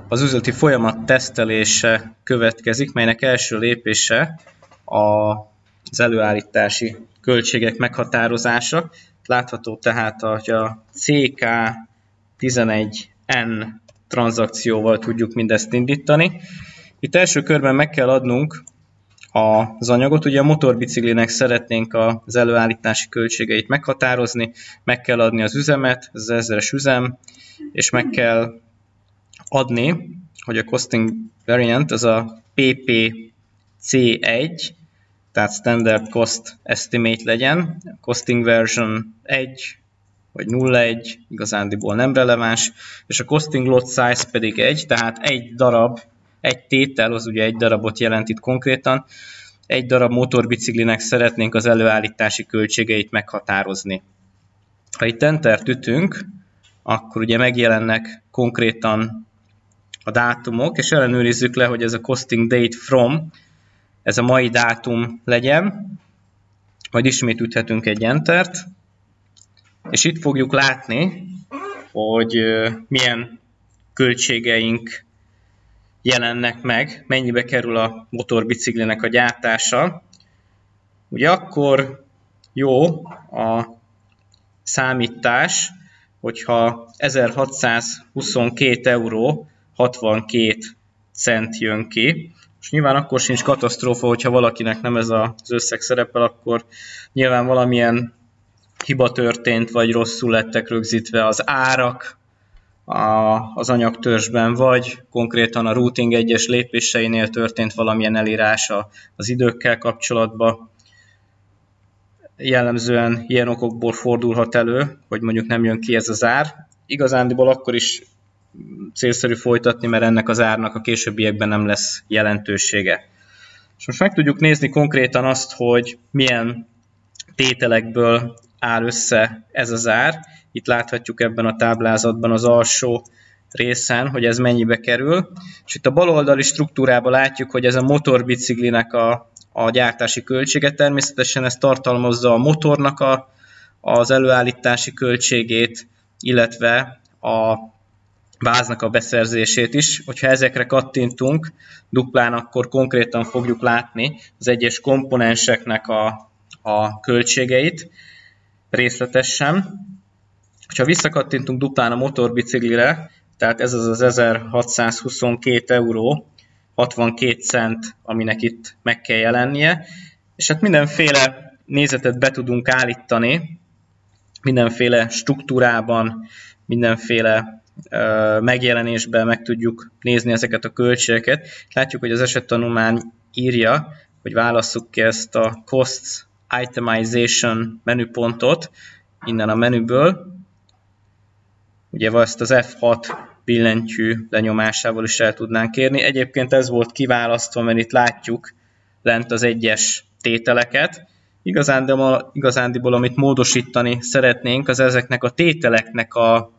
az üzleti folyamat tesztelése következik, melynek első lépése az előállítási költségek meghatározása. Látható tehát, hogy a CK11N tranzakcióval tudjuk mindezt indítani. Itt első körben meg kell adnunk az anyagot. Ugye a motorbiciklinek szeretnénk az előállítási költségeit meghatározni, meg kell adni az üzemet, ez az 1000-es üzem, és meg kell adni, hogy a costing variant az a PPC1, tehát Standard Cost Estimate legyen, costing version 1 vagy 0.1, igazándiból nem releváns, és a costing lot size pedig 1, tehát egy darab, egy tétel, az ugye egy darabot jelent itt konkrétan, egy darab motorbiciklinek szeretnénk az előállítási költségeit meghatározni. Ha itt Enter-t ütünk, akkor ugye megjelennek konkrétan a dátumok, és ellenőrizzük le, hogy ez a costing date from, ez a mai dátum legyen, majd ismét üthetünk egy Enter-t, és itt fogjuk látni, hogy milyen költségeink jelennek meg, mennyibe kerül a motorbiciklinek a gyártása. Ugye akkor jó a számítás, hogyha 1622 euró 62 cent jön ki. És nyilván akkor sincs katasztrófa, hogyha valakinek nem ez az összeg szerepel, akkor nyilván valamilyen hiba történt, vagy rosszul lettek rögzítve az árak az anyagtörzsben, vagy konkrétan a routing egyes lépéseinél történt valamilyen elírás az időkkel kapcsolatban. Jellemzően ilyen okokból fordulhat elő, hogy mondjuk nem jön ki ez az ár. Igazándiból akkor is célszerű folytatni, mert ennek az árnak a későbbiekben nem lesz jelentősége. És most meg tudjuk nézni konkrétan azt, hogy milyen tételekből áll össze ez az ár. Itt láthatjuk ebben a táblázatban az alsó részen, hogy ez mennyibe kerül. És itt a baloldali struktúrában látjuk, hogy ez a motorbiciklinek a gyártási költsége. Természetesen ez tartalmazza a motornak az előállítási költségét, illetve a váznak a beszerzését is. Hogyha ezekre kattintunk duplán, akkor konkrétan fogjuk látni az egyes komponenseknek a költségeit részletesen. Ha visszakattintunk duplán a motorbiciklire, tehát ez az 1622 euró 62 cent, aminek itt meg kell jelennie, és hát mindenféle nézetet be tudunk állítani, mindenféle struktúrában, mindenféle megjelenésben meg tudjuk nézni ezeket a költségeket. Látjuk, hogy az esettanulmány írja, hogy válasszuk ki ezt a Costs Itemization menüpontot innen a menüből. Ugye ezt az F6 billentyű lenyomásával is el tudnánk érni. Egyébként ez volt kiválasztva, mert itt látjuk lent az egyes tételeket. Igazándiból, amit módosítani szeretnénk, az ezeknek a tételeknek a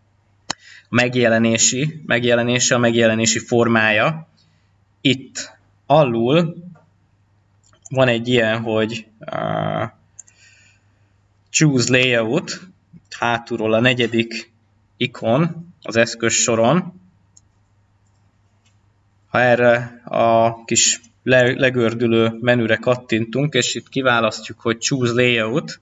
megjelenése, a megjelenési formája. Itt alul van egy ilyen, hogy Choose Layout, hátulról a negyedik ikon az eszközsoron. Ha erre a kis legördülő menüre kattintunk, és itt kiválasztjuk, hogy Choose Layout,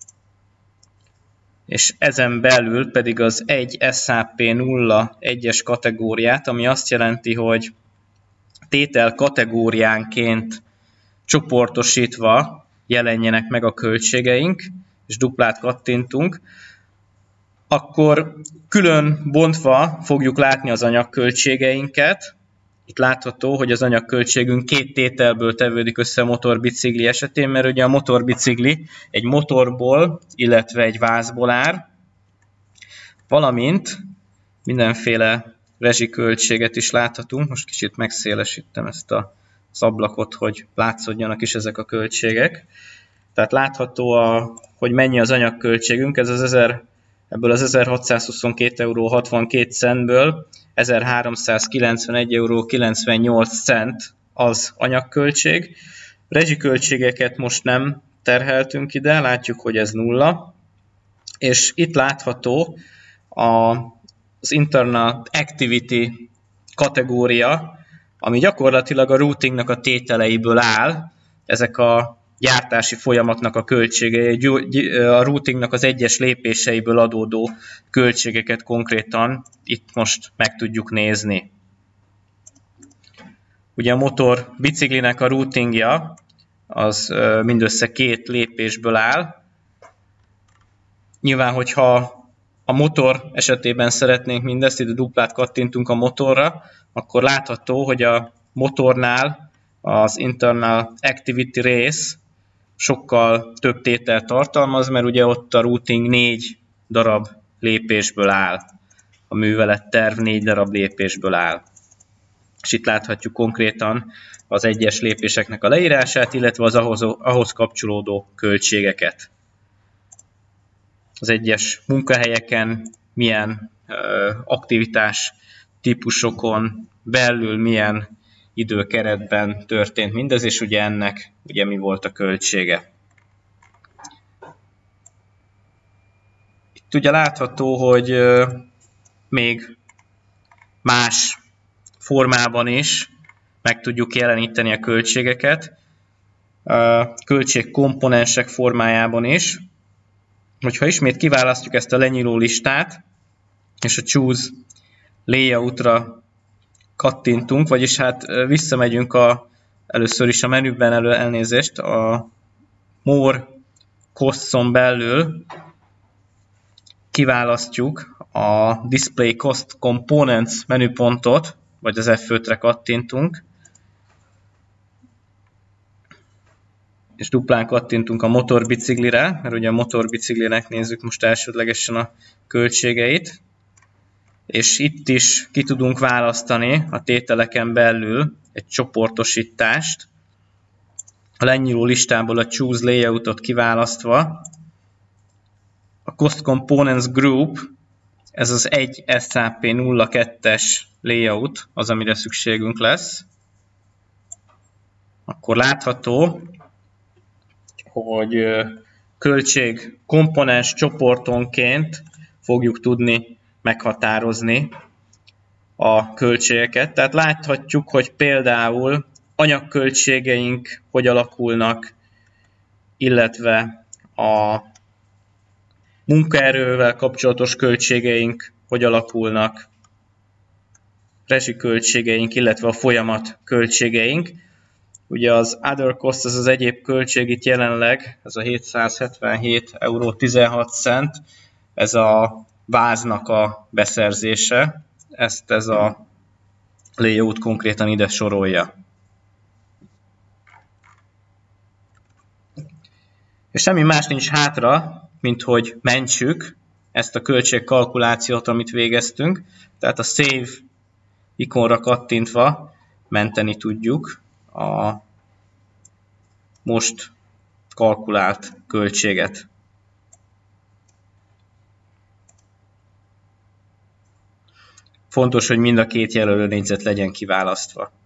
és ezen belül pedig az 1 SAP 01-es kategóriát, ami azt jelenti, hogy tétel kategóriánként csoportosítva jelenjenek meg a költségeink, és duplát kattintunk, akkor külön bontva fogjuk látni az anyagköltségeinket. Itt látható, hogy az anyagköltségünk két tételből tevődik össze a motorbicikli esetén, mert ugye a motorbicikli egy motorból, illetve egy vázból áll, valamint mindenféle rezsiköltséget is láthatunk. Most kicsit megszélesítem ezt az ablakot, hogy látszódjanak is ezek a költségek. Tehát látható, hogy mennyi az anyagköltségünk, ebből az 1622 euró 62 centből 1391 euró 98 cent az anyagköltség. Rezsiköltségeket most nem terheltünk ide, látjuk, hogy ez nulla. És itt látható az Internal Activity kategória, ami gyakorlatilag a routingnak a tételeiből áll, ezek a gyártási folyamatnak a költségei, a routingnak az egyes lépéseiből adódó költségeket konkrétan itt most meg tudjuk nézni. Ugye a motor biciklinek a routingja az mindössze 2 lépésből áll. Nyilván, hogyha a motor esetében szeretnénk mindezt, itt duplát kattintunk a motorra, akkor látható, hogy a motornál az Internal Activity rész sokkal több tételt tartalmaz, mert ugye ott a routing 4 darab lépésből áll. A műveletterv 4 darab lépésből áll. És itt láthatjuk konkrétan az egyes lépéseknek a leírását, illetve az ahhoz kapcsolódó költségeket. Az egyes munkahelyeken milyen aktivitás típusokon belül milyen időkeretben történt mindez, és ugye ennek ugye mi volt a költsége. Itt ugye látható, hogy még más formában is meg tudjuk jeleníteni a költségeket, költségkomponensek formájában is. Hogyha ismét kiválasztjuk ezt a lenyíló listát, és a Choose Layoutra kattintunk, vagyis hát visszamegyünk először is a menüben elnézést, a More Costs-on belül kiválasztjuk a Display Cost Components menüpontot, vagy az F5-re kattintunk, és duplán kattintunk a motorbiciklire, mert ugye a motorbiciklinek nézzük most elsődlegesen a költségeit, és itt is ki tudunk választani a tételeken belül egy csoportosítást, a lenyíló listából a Choose Layoutot kiválasztva, a Cost Components Group, ez az 1 SAP 02-es layout, az, amire szükségünk lesz. Akkor látható, hogy költségkomponens csoportonként fogjuk tudni meghatározni a költségeket. Tehát láthatjuk, hogy például anyagköltségeink hogy alakulnak, illetve a munkaerővel kapcsolatos költségeink hogy alakulnak, rezsiköltségeink, illetve a folyamat költségeink. Ugye az Other Cost, az egyéb költség itt jelenleg, ez a 777,16 €, ez a váznak a beszerzése, ezt ez a layout konkrétan ide sorolja. És semmi más nincs hátra, mint hogy mentsük ezt a költségkalkulációt, amit végeztünk, tehát a Save ikonra kattintva menteni tudjuk a most kalkulált költséget. Fontos, hogy mind a két jelölő négyzet legyen kiválasztva.